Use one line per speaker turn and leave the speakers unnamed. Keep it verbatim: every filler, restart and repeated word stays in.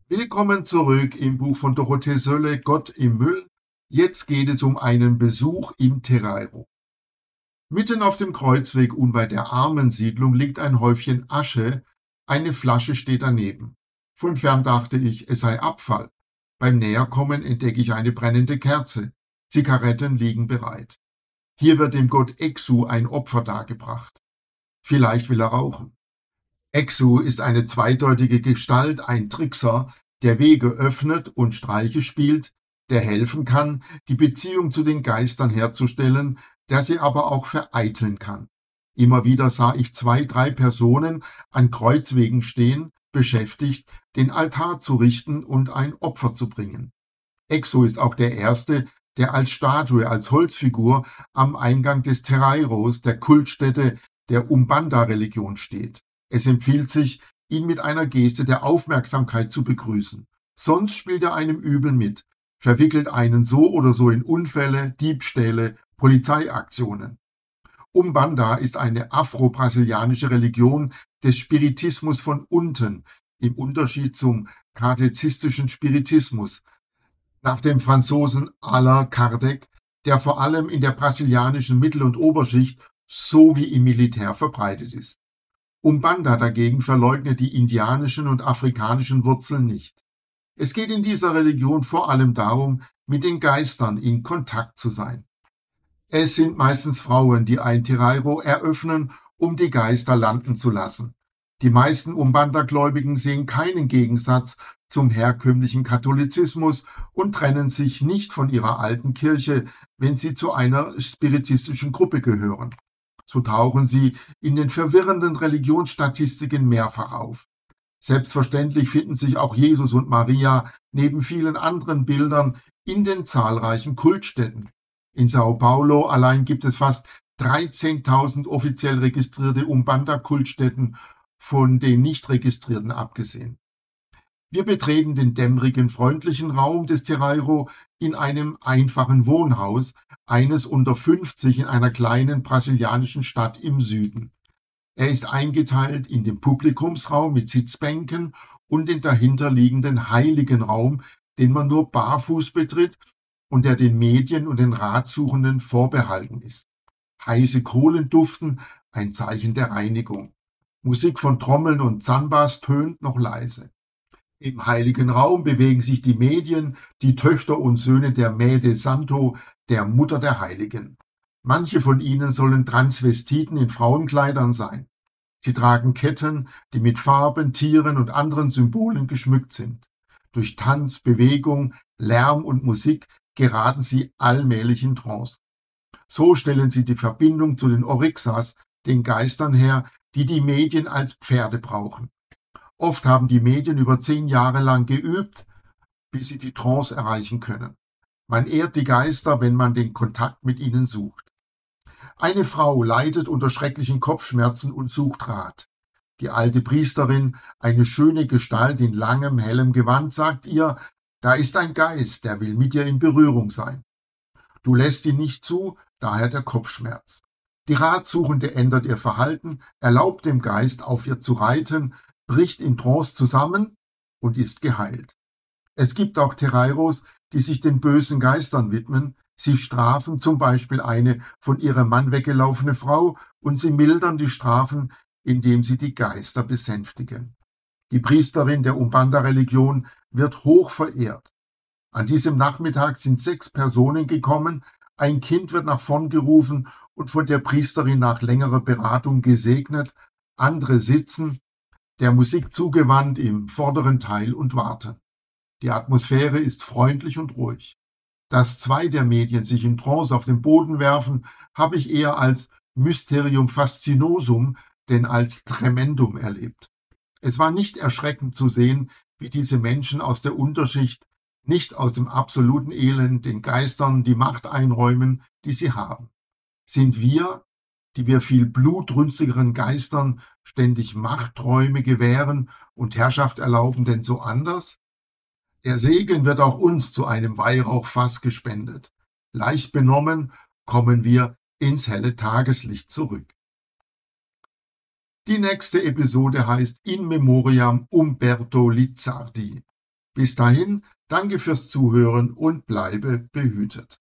Willkommen zurück im Buch von Dorothee Sölle, Gott im Müll. Jetzt geht es um einen Besuch im Terreiro. Mitten auf dem Kreuzweg unweit der Armensiedlung liegt ein Häufchen Asche, eine Flasche steht daneben. Von fern dachte ich, es sei Abfall. Beim Näherkommen entdecke ich eine brennende Kerze. Zigaretten liegen bereit. Hier wird dem Gott Exu ein Opfer dargebracht. Vielleicht will er rauchen. Exu ist eine zweideutige Gestalt, ein Trickser, der Wege öffnet und Streiche spielt, der helfen kann, die Beziehung zu den Geistern herzustellen, der sie aber auch vereiteln kann. Immer wieder sah ich zwei, drei Personen an Kreuzwegen stehen, beschäftigt, den Altar zu richten und ein Opfer zu bringen. Exu ist auch der Erste, der als Statue, als Holzfigur am Eingang des Terreiros, der Kultstätte der Umbanda-Religion steht. Es empfiehlt sich, ihn mit einer Geste der Aufmerksamkeit zu begrüßen. Sonst spielt er einem Übel mit, verwickelt einen so oder so in Unfälle, Diebstähle, Polizeiaktionen. Umbanda ist eine afro-brasilianische Religion des Spiritismus von unten, im Unterschied zum kardezistischen Spiritismus, nach dem Franzosen Alain Kardec, der vor allem in der brasilianischen Mittel- und Oberschicht sowie im Militär verbreitet ist. Umbanda dagegen verleugnet die indianischen und afrikanischen Wurzeln nicht. Es geht in dieser Religion vor allem darum, mit den Geistern in Kontakt zu sein. Es sind meistens Frauen, die ein Terreiro eröffnen, um die Geister landen zu lassen. Die meisten Umbanda-Gläubigen sehen keinen Gegensatz zum herkömmlichen Katholizismus und trennen sich nicht von ihrer alten Kirche, wenn sie zu einer spiritistischen Gruppe gehören. So tauchen sie in den verwirrenden Religionsstatistiken mehrfach auf. Selbstverständlich finden sich auch Jesus und Maria neben vielen anderen Bildern in den zahlreichen Kultstätten. In Sao Paulo allein gibt es fast dreizehntausend offiziell registrierte Umbanda-Kultstätten, von den nicht registrierten abgesehen. Wir betreten den dämmerigen, freundlichen Raum des Terreiro in einem einfachen Wohnhaus, eines unter fünfzig in einer kleinen brasilianischen Stadt im Süden. Er ist eingeteilt in den Publikumsraum mit Sitzbänken und den dahinterliegenden heiligen Raum, den man nur barfuß betritt und der den Medien und den Ratsuchenden vorbehalten ist. Heiße Kohlen duften, ein Zeichen der Reinigung. Musik von Trommeln und Zambas tönt noch leise. Im heiligen Raum bewegen sich die Medien, die Töchter und Söhne der Mäde Santo, der Mutter der Heiligen. Manche von ihnen sollen Transvestiten in Frauenkleidern sein. Sie tragen Ketten, die mit Farben, Tieren und anderen Symbolen geschmückt sind. Durch Tanz, Bewegung, Lärm und Musik geraten sie allmählich in Trance. So stellen sie die Verbindung zu den Orixas, den Geistern her, die die Medien als Pferde brauchen. Oft haben die Medien über zehn Jahre lang geübt, bis sie die Trance erreichen können. Man ehrt die Geister, wenn man den Kontakt mit ihnen sucht. Eine Frau leidet unter schrecklichen Kopfschmerzen und sucht Rat. Die alte Priesterin, eine schöne Gestalt in langem, hellem Gewand, sagt ihr, da ist ein Geist, der will mit dir in Berührung sein. Du lässt ihn nicht zu, daher der Kopfschmerz. Die Ratsuchende ändert ihr Verhalten, erlaubt dem Geist, auf ihr zu reiten, bricht in Trance zusammen und ist geheilt. Es gibt auch Terreiros, die sich den bösen Geistern widmen. Sie strafen zum Beispiel eine von ihrem Mann weggelaufene Frau und sie mildern die Strafen, indem sie die Geister besänftigen. Die Priesterin der Umbanda-Religion wird hoch verehrt. An diesem Nachmittag sind sechs Personen gekommen, ein Kind wird nach vorn gerufen und von der Priesterin nach längerer Beratung gesegnet, andere sitzen, der Musik zugewandt im vorderen Teil und warten. Die Atmosphäre ist freundlich und ruhig. Dass zwei der Medien sich in Trance auf den Boden werfen, habe ich eher als Mysterium fascinosum, denn als Tremendum erlebt. Es war nicht erschreckend zu sehen, wie diese Menschen aus der Unterschicht, nicht aus dem absoluten Elend, den Geistern die Macht einräumen, die sie haben. Sind wir, die wir viel blutrünstigeren Geistern ständig Machtträume gewähren und Herrschaft erlauben, denn so anders? Der Segen wird auch uns zu einem Weihrauchfass gespendet. Leicht benommen kommen wir ins helle Tageslicht zurück. Die nächste Episode heißt In Memoriam Umberto Lizzardi. Bis dahin, danke fürs Zuhören und bleibe behütet.